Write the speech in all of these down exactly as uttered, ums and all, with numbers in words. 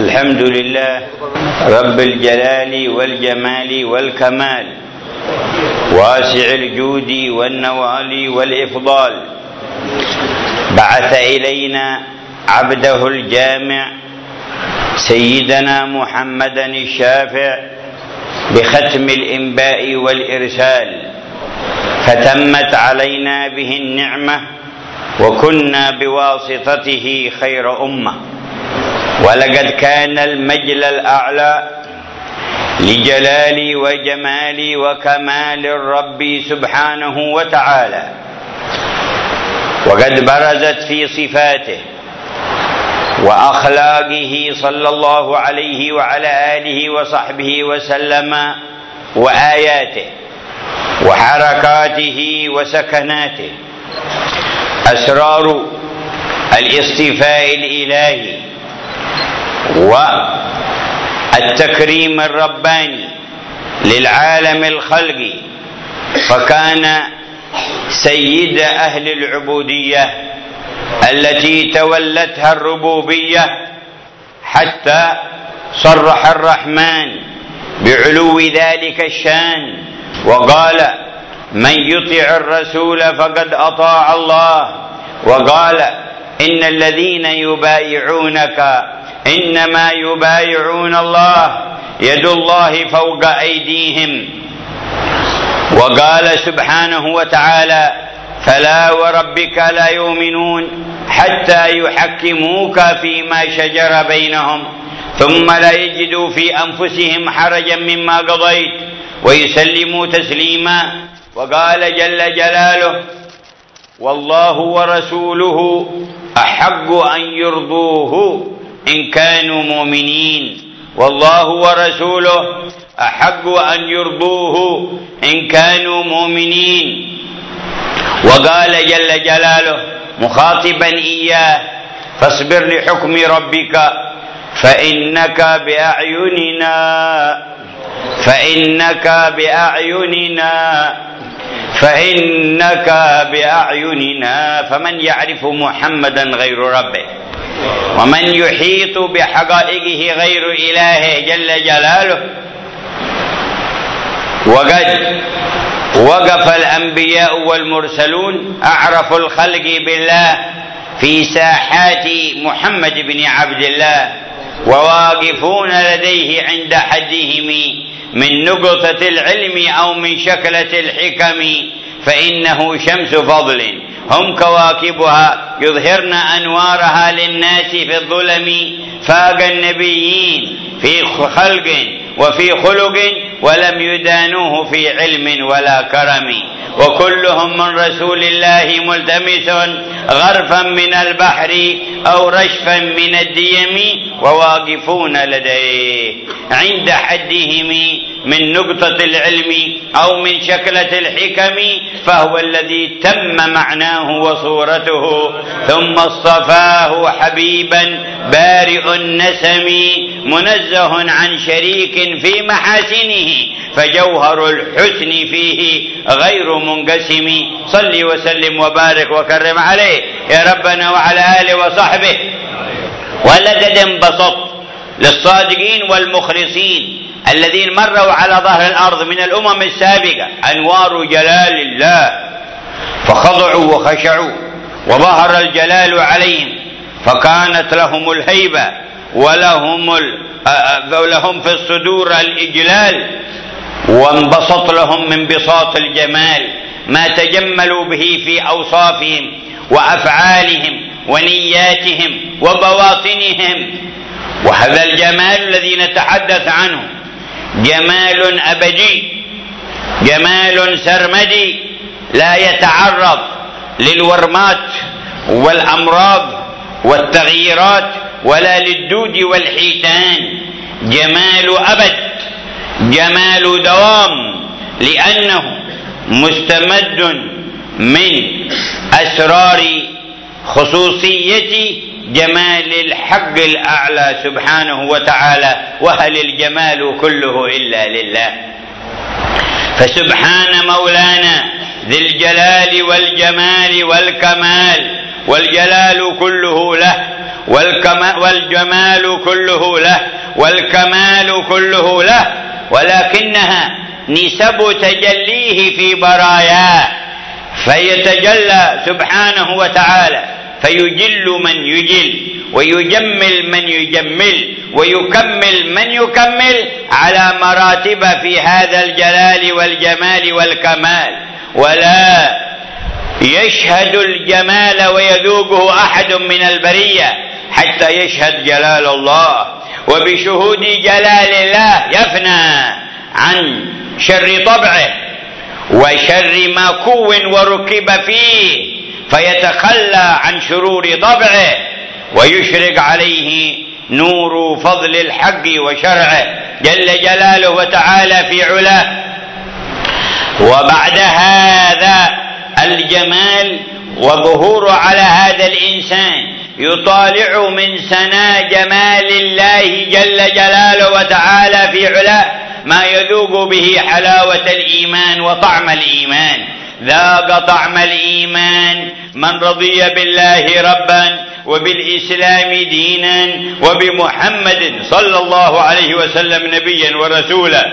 الحمد لله رب الجلال والجمال والكمال، واسع الجود والنوال والإفضال. بعث إلينا عبده الجامع سيدنا محمدا الشافع بختم الإنباء والإرسال، فتمت علينا به النعمة وكنا بواسطته خير أمة. ولقد كان المجد الأعلى لجلال وجمال وكمال الرب سبحانه وتعالى، وقد برزت في صفاته وأخلاقه صلى الله عليه وعلى آله وصحبه وسلم، وآياته وحركاته وسكناته، أسرار الاصطفاء الإلهي والتكريم الرباني للعالم الخلقي. فكان سيد أهل العبودية التي تولتها الربوبية، حتى صرح الرحمن بعلو ذلك الشان وقال: من يطع الرسول فقد أطاع الله، وقال: إن الذين يبايعونك إنما يبايعون الله يد الله فوق أيديهم. وقال سبحانه وتعالى: فلا وربك لا يؤمنون حتى يحكموك فيما شجر بينهم ثم لا يجدوا في أنفسهم حرجا مما قضيت ويسلموا تسليما. وقال جل جلاله: والله ورسوله أحق أن يرضوه إن كانوا مؤمنين. والله ورسوله أحق أن يرضوه إن كانوا مؤمنين. وقال جل جلاله مخاطبا إياه: فاصبر لحكم ربك فإنك بأعيننا فإنك بأعيننا فإنك بأعيننا فمن يعرف محمدا غير ربه، ومن يحيط بحقائقه غير إلهه جل جلاله. وقد وقف الأنبياء والمرسلون أعرف الخلق بالله في ساحات محمد بن عبد الله، وواقفون لديه عند حدهم من نقطة العلم أو من شكلة الحكم، فإنه شمس فضل هم كواكبها يظهرن أنوارها للناس في الظلم. فاق النبيين في خلق وفي خلق ولم يدانوه في علم ولا كرم، وكلهم من رسول الله ملتمس غرفا من البحر أو رشفا من الديم، وواقفون لديه عند حدهم من نقطة العلم أو من شكلة الحكم، فهو الذي تم معناه وصورته ثم اصطفاه حبيبا بارئ النسم منزه عن شريك في محاسنه، فجوهر الحسن فيه غير منقسم. صل وسلم وبارك وكرم عليه يا ربنا وعلى آله وصحبه. ولقد انبسط للصادقين والمخلصين الذين مروا على ظهر الأرض من الأمم السابقة أنوار جلال الله، فخضعوا وخشعوا وظهر الجلال عليهم، فكانت لهم الهيبة ولهم ولهم في الصدور الإجلال، وانبسط لهم من بساط الجمال ما تجملوا به في أوصافهم وأفعالهم ونياتهم وبواطنهم. وهذا الجمال الذي نتحدث عنه جمال أبدي، جمال سرمدي لا يتعرض للورمات والأمراض والتغييرات ولا للدود والحيتان. جمال أبد، جمال دوام، لأنه مستمد من أسرار خصوصية جمال الحق الأعلى سبحانه وتعالى. وهل الجمال كله إلا لله؟ فسبحان مولانا ذي الجلال والجمال والكمال، والجلال كله له والجمال كله له والكمال كله له، ولكنها نسب تجليه في براياه، فيتجلى سبحانه وتعالى فيجل من يجل ويجمل من يجمل ويكمل من يكمل على مراتب في هذا الجلال والجمال والكمال. ولا يشهد الجمال ويذوقه أحد من البرية حتى يشهد جلال الله، وبشهود جلال الله يفنى عن شر طبعه وشر ما كون وركب فيه، فيتخلى عن شرور طبعه ويشرق عليه نور فضل الحق وشرعه جل جلاله وتعالى في علاه. وبعد هذا الجمال وظهور على هذا الإنسان يطالع من سنا جمال الله جل جلاله وتعالى في علاه ما يذوق به حلاوة الإيمان وطعم الإيمان. ذاق طعم الإيمان من رضي بالله ربا وبالإسلام دينا وبمحمد صلى الله عليه وسلم نبيا ورسولا.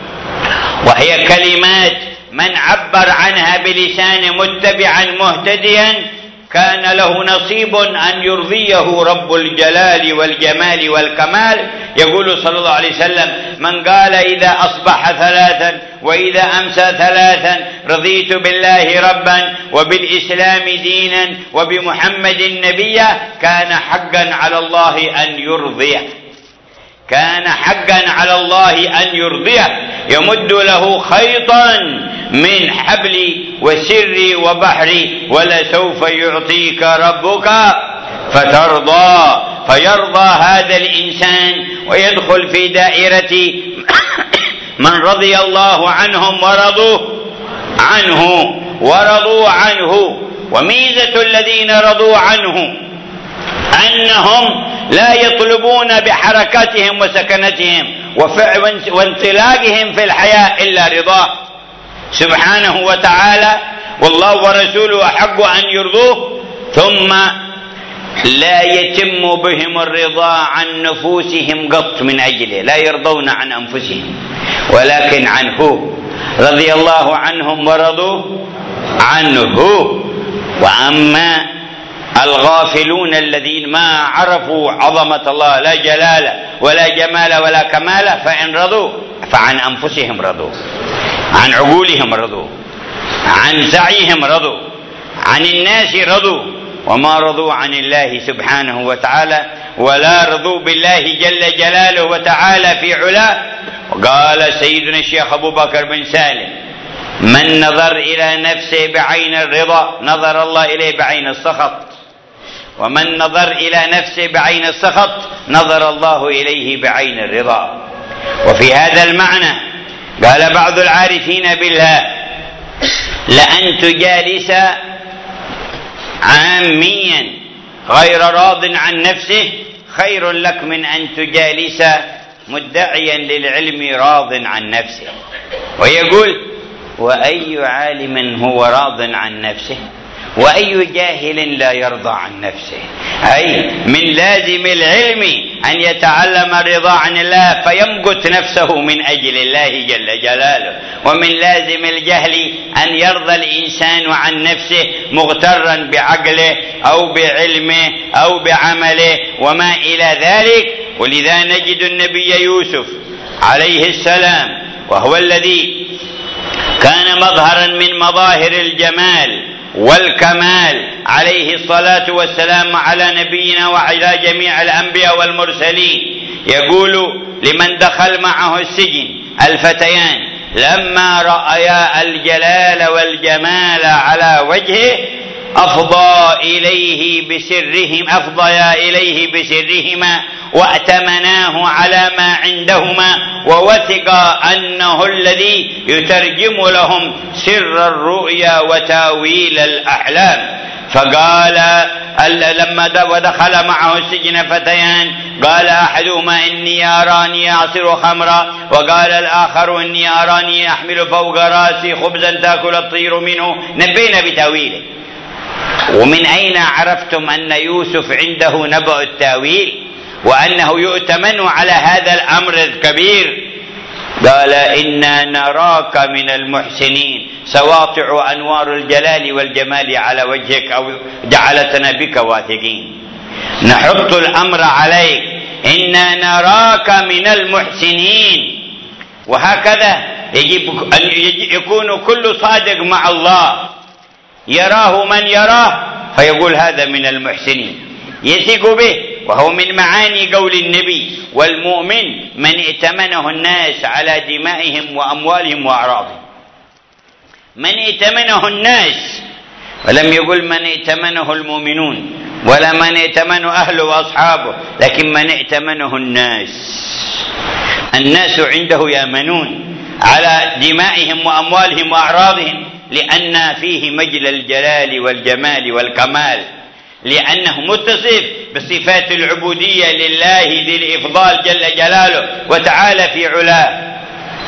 وهي كلمات من عبر عنها بلسان متبعا مهتديا كان له نصيب أن يرضيه رب الجلال والجمال والكمال. يقول صلى الله عليه وسلم: من قال إذا أصبح ثلاثا وإذا أمسى ثلاثا رضيت بالله ربا وبالإسلام دينا وبمحمد نبيا كان حقا على الله أن يرضيه، كان حقا على الله أن يرضيه، يمد له خيطا من حبل وسر وبحر ولسوف يعطيك ربك فترضى. فيرضى هذا الإنسان ويدخل في دائرة من رضي الله عنهم ورضوا عنه ورضوا عنه. وميزة الذين رضوا عنه أنهم لا يطلبون بحركاتهم وسكنتهم وانطلاقهم في الحياة إلا رضاه سبحانه وتعالى، والله ورسوله أحق أن يرضوه. ثم لا يتم بهم الرضا عن نفوسهم قط من أجله، لا يرضون عن أنفسهم ولكن عنه، رضي الله عنهم ورضوا عنه. وأما الغافلون الذين ما عرفوا عظمة الله لا جلال ولا جمال ولا كمال فإن رضوا فعن أنفسهم رضوا، عن عقولهم رضوا، عن سعيهم رضوا، عن الناس رضوا، وما رضوا عن الله سبحانه وتعالى ولا رضوا بالله جل جلاله وتعالى في علاه. وقال سيدنا الشيخ أبو بكر بن سالم: من نظر إلى نفسه بعين الرضا نظر الله إليه بعين السخط، ومن نظر إلى نفسه بعين السخط نظر الله إليه بعين الرضا. وفي هذا المعنى قال بعض العارفين بالله: لأن تجالس عاميا غير راض عن نفسه خير لك من أن تجالس مدعيا للعلم راض عن نفسه. ويقول: وأي عالم هو راض عن نفسه وأي جاهل لا يرضى عن نفسه. أي من لازم العلم أن يتعلم الرضا عن الله فيمقت نفسه من أجل الله جل جلاله، ومن لازم الجهل أن يرضى الإنسان عن نفسه مغترا بعقله أو بعلمه أو بعمله وما إلى ذلك. ولذا نجد النبي يوسف عليه السلام وهو الذي كان مظهرا من مظاهر الجمال والكمال عليه الصلاة والسلام على نبينا وعلى جميع الأنبياء والمرسلين، يقول لمن دخل معه السجن الفتيان لما رأيا الجلال والجمال على وجهه أفضى إليه بسرهم أفضيا إليه بسرهما وأتمناه على ما عندهما ووثق أنه الذي يترجم لهم سر الرؤيا وتاويل الأحلام. فقال لما دخل معه السجن فتيان قال أحدهما إني أراني أعصر خمرا وقال الآخر إني أراني أحمل فوق رأسي خبزا تأكل الطير منه. نبينا بتاويله. ومن أين عرفتم أن يوسف عنده نبأ التاويل وأنه يؤتمن على هذا الأمر الكبير؟ قال إنا نراك من المحسنين، سواطع أنوار الجلال والجمال على وجهك أو جعلتنا بك واثقين، نحط الأمر عليك، إنا نراك من المحسنين. وهكذا يجب أن يكون كل صادق مع الله، يراه من يراه فيقول هذا من المحسنين، يثق به. وهو من معاني قول النبي: والمؤمن من ائتمنه الناس على دمائهم وأموالهم وأعراضهم. من ائتمنه الناس، ولم يقل من ائتمنه المؤمنون ولا من ائتمنه أهله وأصحابه، لكن من ائتمنه الناس. الناس عنده يأمنون على دمائهم وأموالهم وأعراضهم، لأن فيه مجل الجلال والجمال والكمال، لأنه متصف بصفات العبودية لله ذي الإفضال جل جلاله وتعالى في علاه.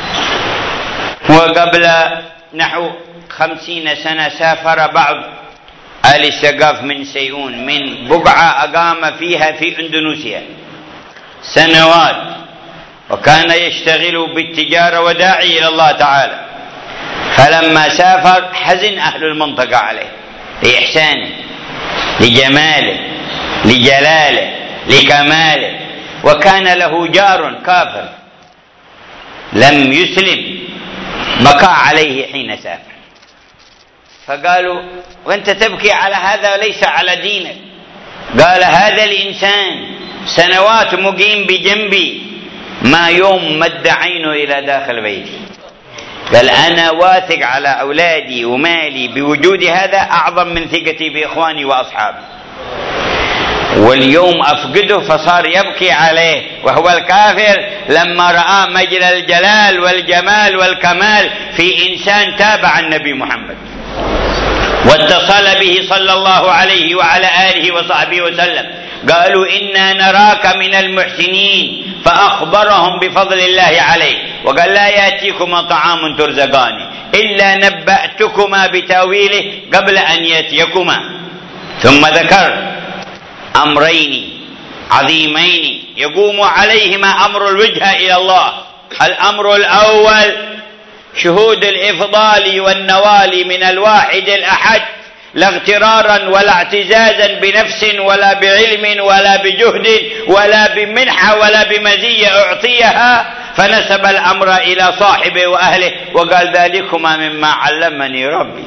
وقبل نحو خمسين سنة سافر بعض آل السقاف من سيئون من بقعة أقام فيها في إندونيسيا سنوات، وكان يشتغل بالتجارة وداعي إلى الله تعالى. فلما سافر حزن أهل المنطقة عليه لإحسانه، لجماله، لجلاله، لكماله. وكان له جار كافر لم يسلم، بكى عليه حين سافر. فقالوا: وانت تبكي على هذا وليس على دينك؟ قال: هذا الإنسان سنوات مقيم بجنبي، ما يوم مد عينه إلى داخل بيتي. قال: أنا واثق على أولادي ومالي بوجود هذا أعظم من ثقتي بإخواني وأصحابي، واليوم أفقده. فصار يبكي عليه وهو الكافر لما رأى مجرى الجلال والجمال والكمال في إنسان تابع النبي محمد واتصل به صلى الله عليه وعلى آله وصحبه وسلم. قالوا: إنا نراك من المحسنين، فأخبرهم بفضل الله عليه، وقال: لا يأتيكما طعام ترزقانه إلا نبأتكما بتاويله قبل أن يأتيكما. ثم ذكر أمرين عظيمين يقوم عليهما أمر الوجهة إلى الله. الأمر الأول شهود الإفضال والنوال من الواحد الأحد، لا اغترارا ولا اعتزازا بنفس ولا بعلم ولا بجهد ولا بمنحة ولا بمزية أعطيها، فنسب الأمر إلى صاحبه وأهله وقال: ذلكما مما علمني ربي.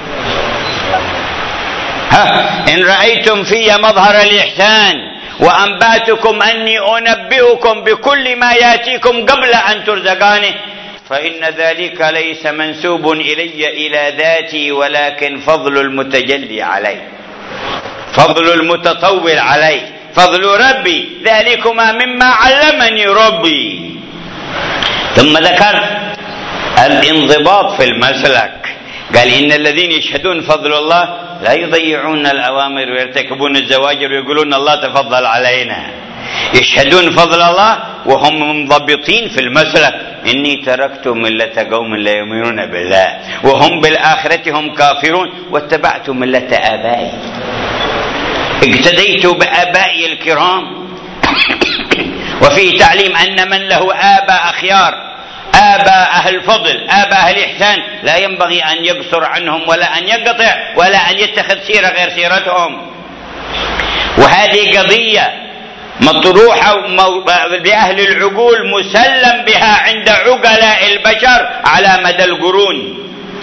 ها إن رأيتم في مظهر الإحسان وأنباتكم أني أنبئكم بكل ما يأتيكم قبل أن ترزقانه، فإن ذلك ليس منسوب إلي إلى ذاتي، ولكن فضل المتجلي علي، فضل المتطول علي، فضل ربي. ذلكما مما علمني ربي. ثم ذكر الانضباط في المسلك، قال: إن الذين يشهدون فضل الله لا يضيعون الأوامر ويرتكبون الزواجر ويقولون الله تفضل علينا. يشهدون فضل الله وهم منضبطين في المسلك. إني تركت ملة قوم لا يؤمنون بالله وهم بالآخرة هم كافرون واتبعت ملة آبائي، اقتديت بآبائي الكرام. وفيه تعليم أن من له آباء أخيار، آباء أهل فضل، آباء أهل إحسان، لا ينبغي أن يقصر عنهم ولا أن ينقطع ولا أن يتخذ سيرة غير سيرتهم. وهذه قضية مطروحة بأهل العقول، مسلم بها عند عقلاء البشر على مدى القرون.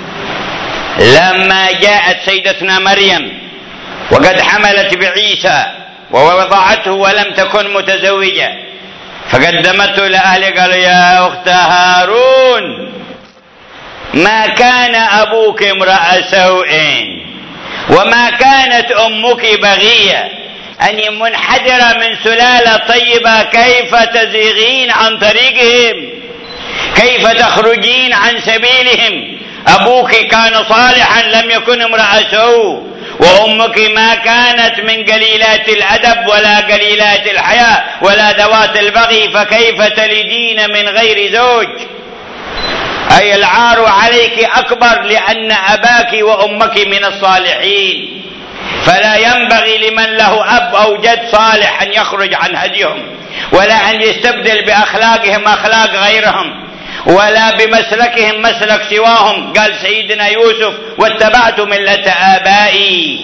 لما جاءت سيدتنا مريم وقد حملت بعيسى ووضعته ولم تكن متزوجة، فقدمته لأهله قالوا: يا أخت هارون، ما كان أبوك امرأ سوء وما كانت أمك بغية، أني منحدرة من سلالة طيبة، كيف تزيغين عن طريقهم؟ كيف تخرجين عن سبيلهم؟ أبوك كان صالحا لم يكن امرأ سوء، وأمك ما كانت من قليلات الأدب ولا قليلات الحياء ولا ذوات البغي، فكيف تلدين من غير زوج؟ أي العار عليك أكبر، لأن أباك وأمك من الصالحين. فلا ينبغي لمن له أب أو جد صالح أن يخرج عن هديهم، ولا أن يستبدل بأخلاقهم أخلاق غيرهم، ولا بمسلكهم مسلك سواهم. قال سيدنا يوسف: واتبعت ملة آبائي.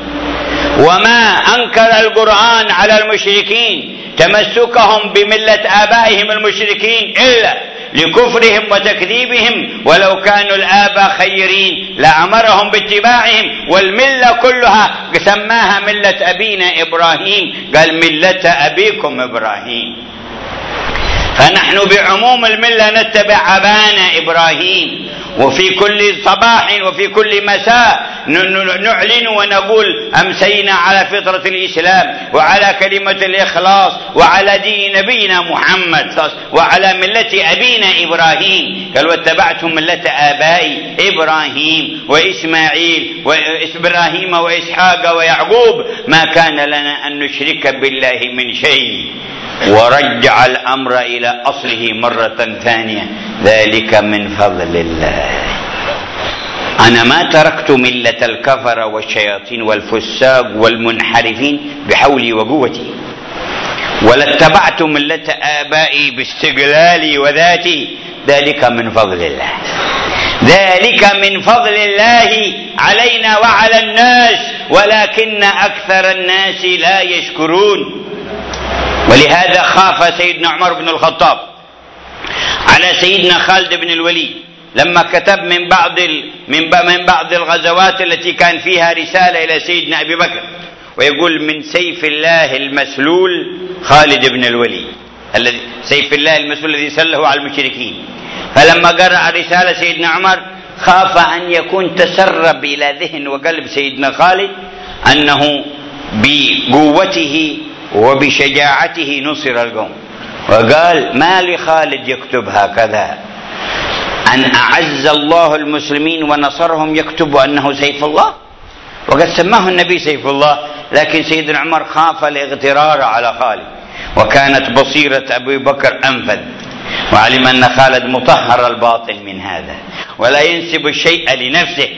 وما أنكر القرآن على المشركين تمسكهم بملة آبائهم المشركين إلا لكفرهم وتكذيبهم، ولو كانوا الآباء خيرين لأمرهم باتباعهم. والملة كلها سماها ملة أبينا إبراهيم، قال ملة أبيكم إبراهيم. فنحن بعموم الملة نتبع أبانا إبراهيم، وفي كل صباح وفي كل مساء نعلن ونقول: أمسينا على فطرة الإسلام وعلى كلمة الإخلاص وعلى دين نبينا محمد وعلى ملة أبينا إبراهيم. قال: واتبعتم ملة آبائي إبراهيم وإسماعيل وإبراهيم وإسحاق ويعقوب ما كان لنا أن نشرك بالله من شيء. ورجع الأمر إلى أصله مرة ثانية: ذلك من فضل الله. أنا ما تركت ملة الكفر والشياطين والفساق والمنحرفين بحولي وقوتي، ولا اتبعت ملة آبائي باستقلالي وذاتي. ذلك من فضل الله، ذلك من فضل الله علينا وعلى الناس، ولكن أكثر الناس لا يشكرون. ولهذا خاف سيدنا عمر بن الخطاب على سيدنا خالد بن الوليد لما كتب من بعض من بعض الغزوات التي كان فيها رسالة إلى سيدنا أبي بكر، ويقول: من سيف الله المسلول خالد بن الوليد، الذي سيف الله المسلول الذي سله على المشركين. فلما قرأ رسالة سيدنا عمر خاف أن يكون تسرب إلى ذهن وقلب سيدنا خالد أنه بقوته وبشجاعته نصر القوم، وقال: ما لخالد يكتب هكذا؟ أن أعز الله المسلمين ونصرهم يكتب أنه سيف الله، وقد سماه النبي سيف الله. لكن سيدنا عمر خاف الاغترار على خالد، وكانت بصيرة أبي بكر أنفذ، وعلم أن خالد مطهر الباطن من هذا ولا ينسب الشيء لنفسه.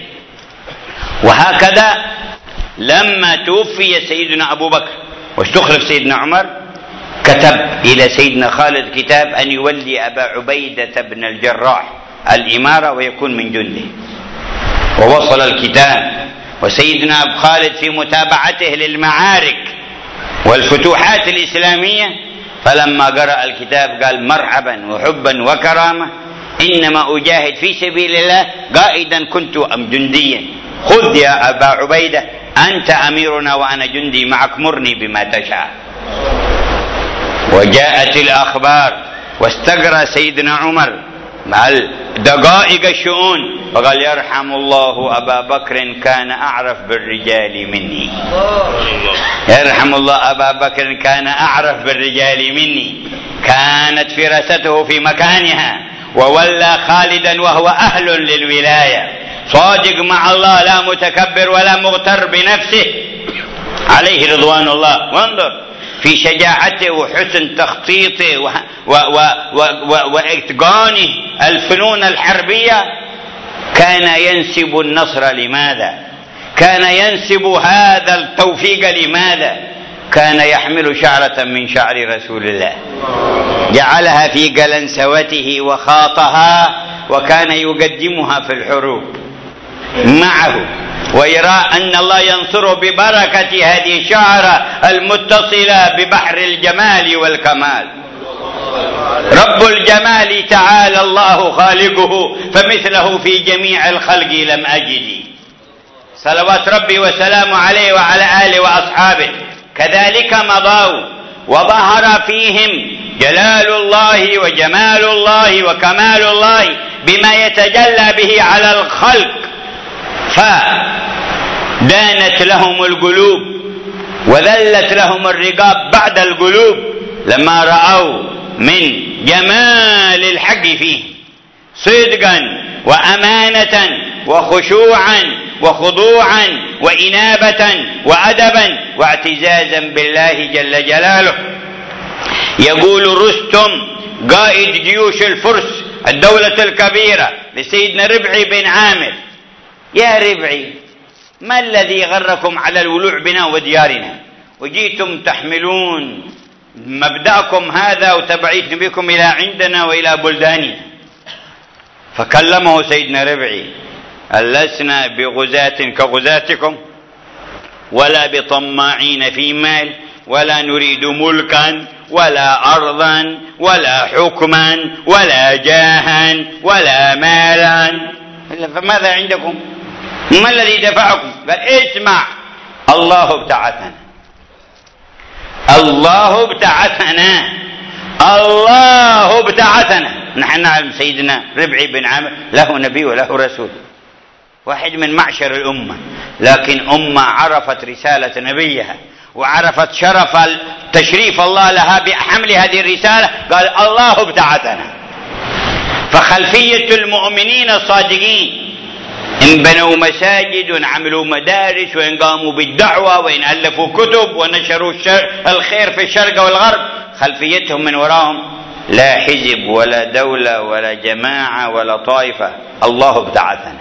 وهكذا لما توفي سيدنا أبو بكر واستخلف سيدنا عمر كتب إلى سيدنا خالد كتاب أن يولي أبا عبيدة بن الجراح الإمارة ويكون من جنده، ووصل الكتاب. وسيدنا أبو خالد في متابعته للمعارك والفتوحات الإسلامية فلما قرأ الكتاب قال: مرحبا وحبا وكرامة، إنما أجاهد في سبيل الله قائدا كنت أم جنديا، خذ يا أبا عبيدة أنت أميرنا وأنا جندي معك، مرني بما تشاء. وجاءت الأخبار واستقرأ سيدنا عمر مع دقائق الشؤون فقال: يرحم الله أبا بكر كان أعرف بالرجال مني، يرحم الله أبا بكر كان أعرف بالرجال مني. كانت فراسته في مكانها، وولى خالدا وهو أهل للولاية، صادق مع الله لا متكبر ولا مغتر بنفسه عليه رضوان الله. وانظر في شجاعته وحسن تخطيطه وإتقانه الفنون الحربية. كان ينسب النصر لماذا؟ كان ينسب هذا التوفيق لماذا؟ كان يحمل شعرة من شعر رسول الله جعلها في قلنسوته وخاطها، وكان يقدمها في الحروب معه، ويرى أن الله ينصره ببركة هذه الشعرة المتصلة ببحر الجمال والكمال. رب الجمال تعالى الله خالقه، فمثله في جميع الخلق لم أجد. صلوات ربي وسلامه عليه وعلى آله وأصحابه. كذلك مضوا وظهر فيهم جلال الله وجمال الله وكمال الله بما يتجلى به على الخلق، فدانت لهم القلوب وذلت لهم الرقاب بعد القلوب لما رأوا من جمال الحق فيه صدقا وأمانة وخشوعا وخضوعا وإنابة وأدبا واعتزازا بالله جل جلاله. يقول رستم قائد جيوش الفرس الدولة الكبيرة لسيدنا ربعي بن عامر: يا ربعي ما الذي غركم على الولوع بنا وديارنا وجئتم تحملون مبدأكم هذا وتبعيث بكم إلى عندنا وإلى بلداننا؟ فكلمه سيدنا ربعي: لسنا بغزاة كغزاتكم ولا بطماعين في مال، ولا نريد ملكا ولا أرضا ولا حكما ولا جاها ولا مالا، فماذا عندكم؟ ما الذي دفعكم؟ قال: اسمع، الله ابتعثنا، الله ابتعثنا، الله ابتعثنا. نحن نعلم سيدنا ربعي بن عامر له نبي وله رسول، واحد من معشر الأمة، لكن أمة عرفت رسالة نبيها وعرفت شرف تشريف الله لها بحمل هذه الرسالة، قال: الله ابتعثنا. فخلفية المؤمنين الصادقين إن بنوا مساجد وإن عملوا مدارس وإن قاموا بالدعوة وإن ألفوا كتب ونشروا الخير في الشرق والغرب، خلفيتهم من وراهم لا حزب ولا دولة ولا جماعة ولا طائفة، الله ابتعثنا،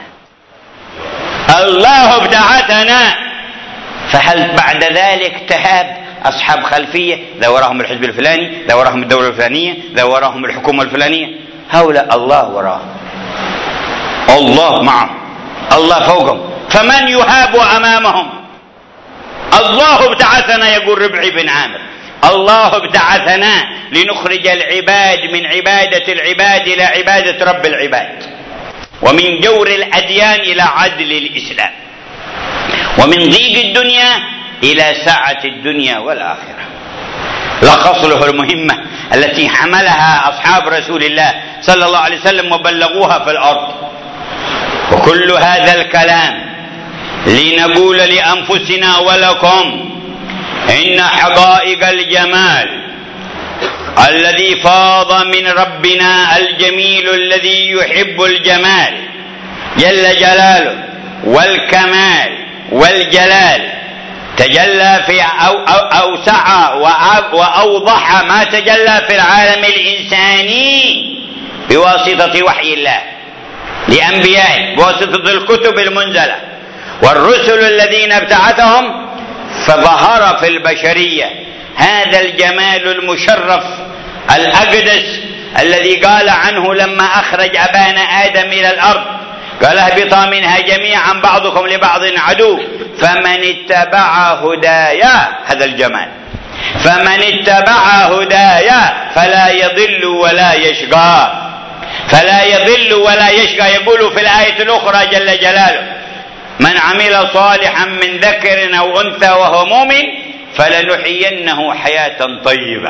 الله ابتعثنا. فهل بعد ذلك تهاب أصحاب خلفية ذا وراهم الحزب الفلاني، ذا وراهم الدولة الفلانية، ذا وراهم الحكومة الفلانية؟ هؤلاء الله وراهم، الله معهم، الله فوقهم، فمن يهاب أمامهم؟ الله ابتعثنا، يقول ربعي بن عامر، الله ابتعثنا لنخرج العباد من عبادة العباد إلى عبادة رب العباد، ومن جور الأديان إلى عدل الإسلام، ومن ضيق الدنيا إلى سعة الدنيا والآخرة. لخص له المهمة التي حملها أصحاب رسول الله صلى الله عليه وسلم وبلغوها في الأرض. وكل هذا الكلام لنقول لأنفسنا ولكم إن حقائق الجمال الذي فاض من ربنا الجميل الذي يحب الجمال جل جلاله والكمال والجلال تجلى في أو أو أوسع وأوضح ما تجلى في العالم الإنساني بواسطة وحي الله لأنبيائه، بواسطة الكتب المنزلة والرسل الذين ابتعثهم، فظهر في البشرية هذا الجمال المشرف الأقدس الذي قال عنه لما أخرج أبانا آدم إلى الأرض، قال: اهبطا منها جميعا بعضكم لبعض عدو فمن اتبع هدايا، هذا الجمال، فمن اتبع هدايا فلا يضل ولا يشقى، فلا يضل ولا يشقى. يقول في الآية الأخرى جل جلاله: من عمل صالحا من ذكر أو أنثى وهو مؤمن فلنحيينه حياة طيبة،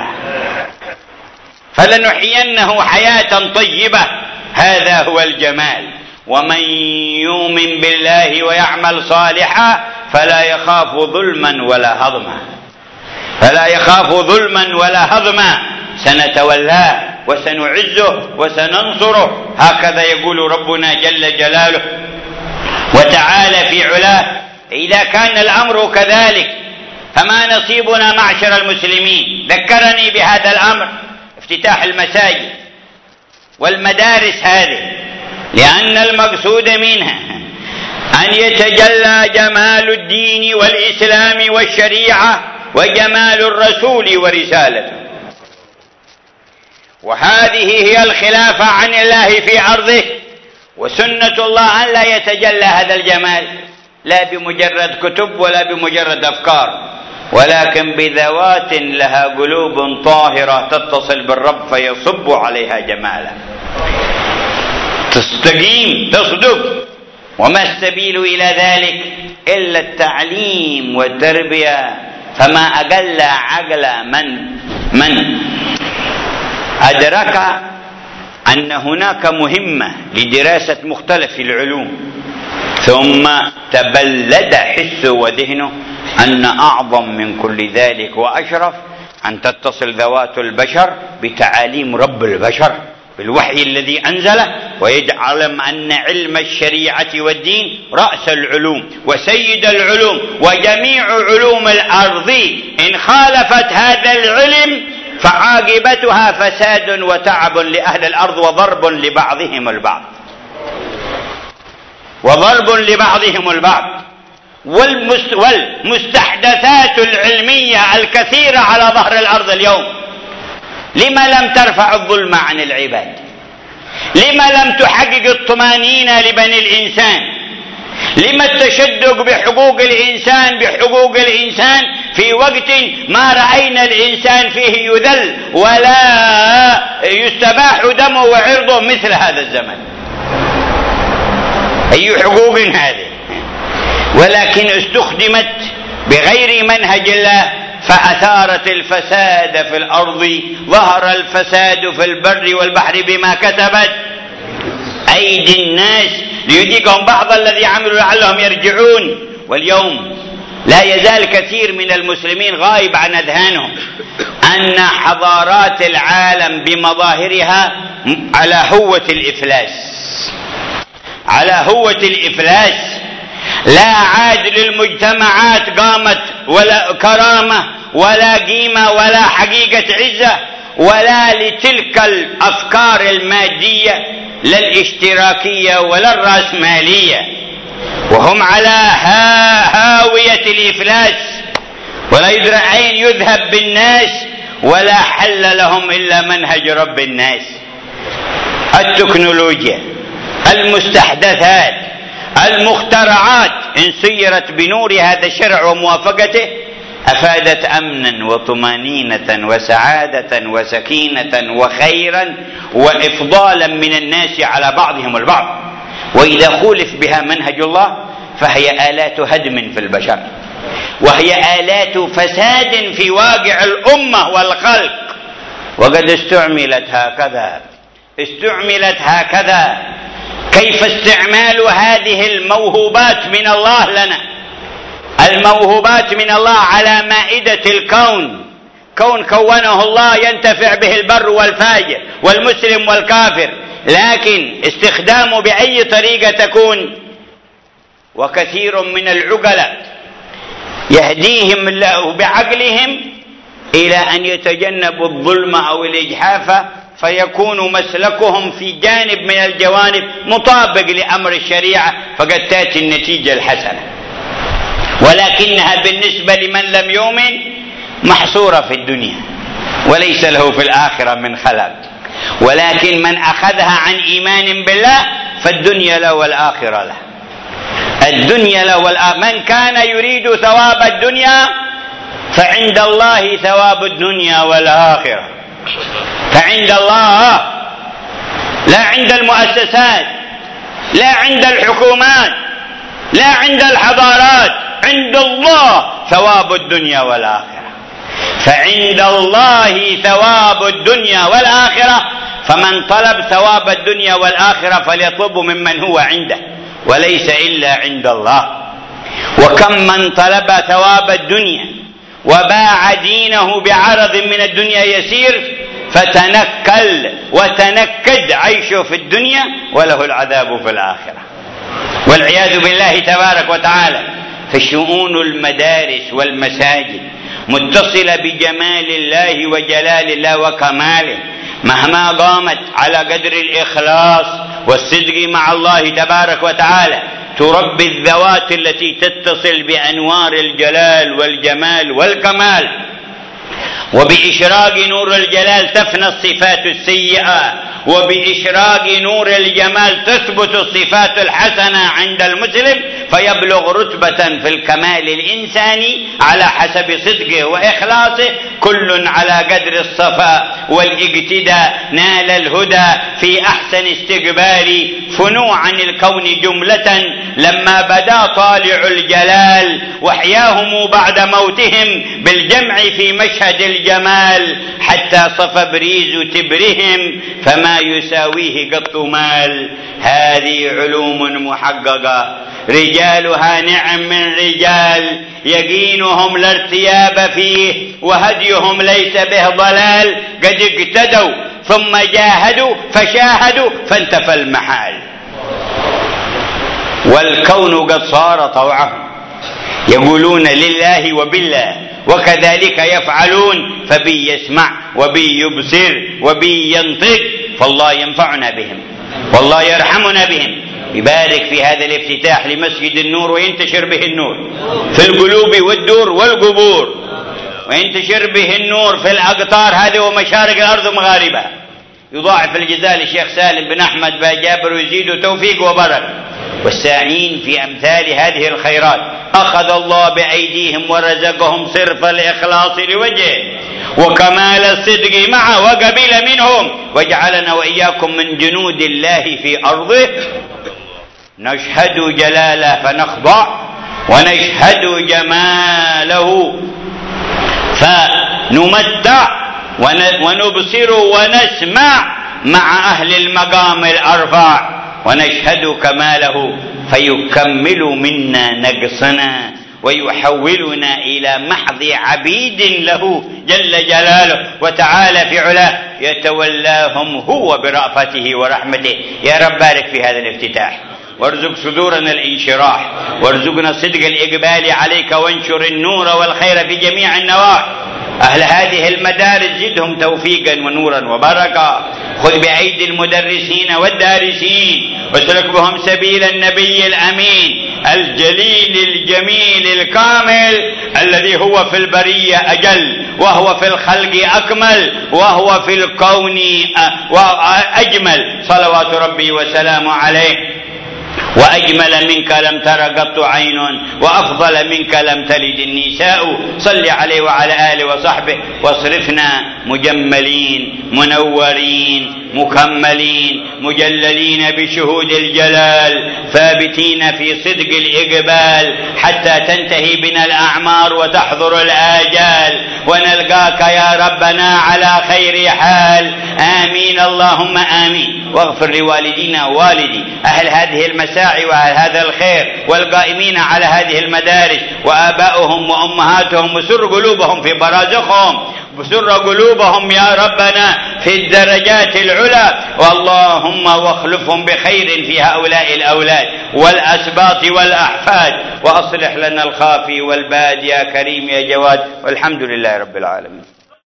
فلنحيينه حياة طيبة، هذا هو الجمال. ومن يؤمن بالله ويعمل صالحا فلا يخاف ظلما ولا هضما، فلا يخاف ظلما ولا هضما، سنتولاه وسنعزه وسننصره، هكذا يقول ربنا جل جلاله وتعالى في علاه. إذا كان الأمر كذلك فما نصيبنا معشر المسلمين؟ ذكرني بهذا الأمر افتتاح المساجد والمدارس هذه، لأن المقصود منها أن يتجلى جمال الدين والإسلام والشريعة وجمال الرسول ورسالته، وهذه هي الخلافة عن الله في أرضه، وسنة الله أن لا يتجلى هذا الجمال لا بمجرد كتب ولا بمجرد أفكار، ولكن بذوات لها قلوب طاهرة تتصل بالرب فيصب عليها جمالا، تستقيم تصدق. وما السبيل إلى ذلك إلا التعليم والتربية. فما أقل عقل من من أدرك أن هناك مهمة لدراسة مختلف العلوم ثم تبلد حسه وذهنه أن أعظم من كل ذلك وأشرف أن تتصل ذوات البشر بتعاليم رب البشر بالوحي الذي أنزله، ويجعل أن علم الشريعة والدين رأس العلوم وسيد العلوم، وجميع علوم الأرض إن خالفت هذا العلم فعاقبتها فساد وتعب لأهل الأرض وضرب لبعضهم البعض، وضرب لبعضهم البعض. والمستحدثات العلمية الكثيرة على ظهر الأرض اليوم. لما لم ترفع الظلم عن العباد؟ لما لم تحقق الطمأنينة لبني الإنسان؟ لما التشدق بحقوق الإنسان بحقوق الإنسان في وقت ما رأينا الإنسان فيه يذل ولا يستباح دمه وعرضه مثل هذا الزمن؟ أي حقوق هذه؟ ولكن استخدمت بغير منهج الله فأثارت الفساد في الأرض. ظهر الفساد في البر والبحر بما كتبت أيدي الناس ليذيقهم بعض الذي عملوا لعلهم يرجعون. واليوم لا يزال كثير من المسلمين غائب عن أذهانهم أن حضارات العالم بمظاهرها على هوة الإفلاس، على هوة الإفلاس. لا عاد للمجتمعات قامت ولا كرامة ولا قيمة ولا حقيقة عزة، ولا لتلك الأفكار المادية لا الاشتراكية ولا الرأسمالية، وهم على هاوية الإفلاس، ولا يدرى أين يذهب بالناس، ولا حل لهم إلا منهج رب الناس. التكنولوجيا، المستحدثات، المخترعات إن سيرت بنور هذا الشرع وموافقته أفادت أمنا وطمانينة وسعادة وسكينة وخيرا وإفضالا من الناس على بعضهم البعض. وإذا خولف بها منهج الله فهي آلات هدم في البشر، وهي آلات فساد في واقع الأمة والخلق. وقد استعملت هكذا استعملت هكذا كيف استعمال هذه الموهوبات من الله لنا؟ الموهوبات من الله على مائدة الكون، كون كونه الله ينتفع به البر والفاجر والمسلم والكافر، لكن استخدامه بأي طريقة تكون. وكثير من العقلاء يهديهم الله بعقلهم إلى أن يتجنبوا الظلم أو الإجحاف، فيكون مسلكهم في جانب من الجوانب مطابق لأمر الشريعة، فقد تأتي النتيجة الحسنة. ولكنها بالنسبة لمن لم يؤمن محصورة في الدنيا وليس له في الآخرة من خلاق. ولكن من أخذها عن إيمان بالله فالدنيا له والآخرة له. الدنيا له والآخرة. من كان يريد ثواب الدنيا فعند الله ثواب الدنيا والآخرة. فعند الله، لا عند المؤسسات، لا عند الحكومات، لا عند الحضارات، عند الله ثواب الدنيا والآخرة. فعند الله ثواب الدنيا والآخرة، فمن طلب ثواب الدنيا والآخرة فليطلبه ممن هو عنده وليس إلا عند الله. وكم من طلب ثواب الدنيا وباع دينه بعرض من الدنيا يسير فتنكل وتنكد عيشه في الدنيا وله العذاب في الآخرة والعياذ بالله تبارك وتعالى. فشؤون المدارس والمساجد متصلة بجمال الله وجلال الله وكماله، مهما قامت على قدر الإخلاص والصدق مع الله تبارك وتعالى تربي الذوات التي تتصل بأنوار الجلال والجمال والكمال. وبإشراق نور الجلال تفنى الصفات السيئة، وبإشراق نور الجمال تثبت الصفات الحسنة عند المسلم، فيبلغ رتبة في الكمال الإنساني على حسب صدقه وإخلاصه. كل على قدر الصفاء والاقتداء نال الهدى في أحسن استقبال فنوع عن الكون جملة. لما بدا طالع الجلال وحياهم بعد موتهم بالجمع في مشهد الجمال، حتى صفى بريز تبرهم فما يساويه قط مال. هذه علوم محققة رجالها نعم من رجال، يقينهم لا ارتياب فيه وهديهم ليس به ضلال. قد اقتدوا ثم جاهدوا فشاهدوا فانتفى المحال، والكون قد صار طوعهم يقولون لله وبالله وكذلك يفعلون، فبي يسمع وبي يبصر وبي ينطق، فالله ينفعنا بهم والله يرحمنا بهم يبارك في هذا الافتتاح لمسجد النور وينتشر به النور في القلوب والدور والقبور، وينتشر به النور في الأقطار هذه ومشارق الأرض ومغاربها. يضاعف الجزاء للشيخ سالم بن أحمد باجابر ويزيد توفيق وبركة. والساعين في أمثال هذه الخيرات أخذ الله بأيديهم ورزقهم صرف الإخلاص لوجهه وكمال الصدق معه وقبل منهم، وجعلنا وإياكم من جنود الله في أرضه نشهد جلاله فنخضع ونشهد جماله فنمتع ونبصر ونسمع مع أهل المقام الأرفع، ونشهد كماله فيكمل منا نقصنا ويحولنا إلى محض عبيد له جل جلاله وتعالى في علاه، يتولاهم هو برأفته ورحمته. يا رب بارك في هذا الافتتاح، وارزق صدورنا الانشراح، وارزقنا صدق الإقبال عليك، وانشر النور والخير في جميع النواحي. أهل هذه المدارس زدهم توفيقا ونورا وبركة، خذ بأيدي المدرسين والدارسين واسلك بهم سبيل النبي الأمين الجليل الجميل الكامل الذي هو في البرية أجل، وهو في الخلق أكمل، وهو في الكون أجمل، صلوات ربي وسلامه عليه. وأجمل منك لم تر قط عين، وأفضل منك لم تلد النساء، صل عليه وعلى آله وصحبه، واصرفنا مجملين منورين مكملين مجللين بشهود الجلال، ثابتين في صدق الإقبال حتى تنتهي بنا الأعمار وتحضر الآجال، ونلقاك يا ربنا على خير حال. آمين اللهم آمين. واغفر لوالدينا ووالدي أهل هذه المساعي وأهل هذا الخير والقائمين على هذه المدارس وآبائهم وأمهاتهم، وسر قلوبهم في برازخهم، وسر قلوبهم يا ربنا في الدرجات العلى، واللهم واخلفهم بخير في هؤلاء الأولاد والأسباط والأحفاد، وأصلح لنا الخافي والباد يا كريم يا جواد، والحمد لله رب العالمين.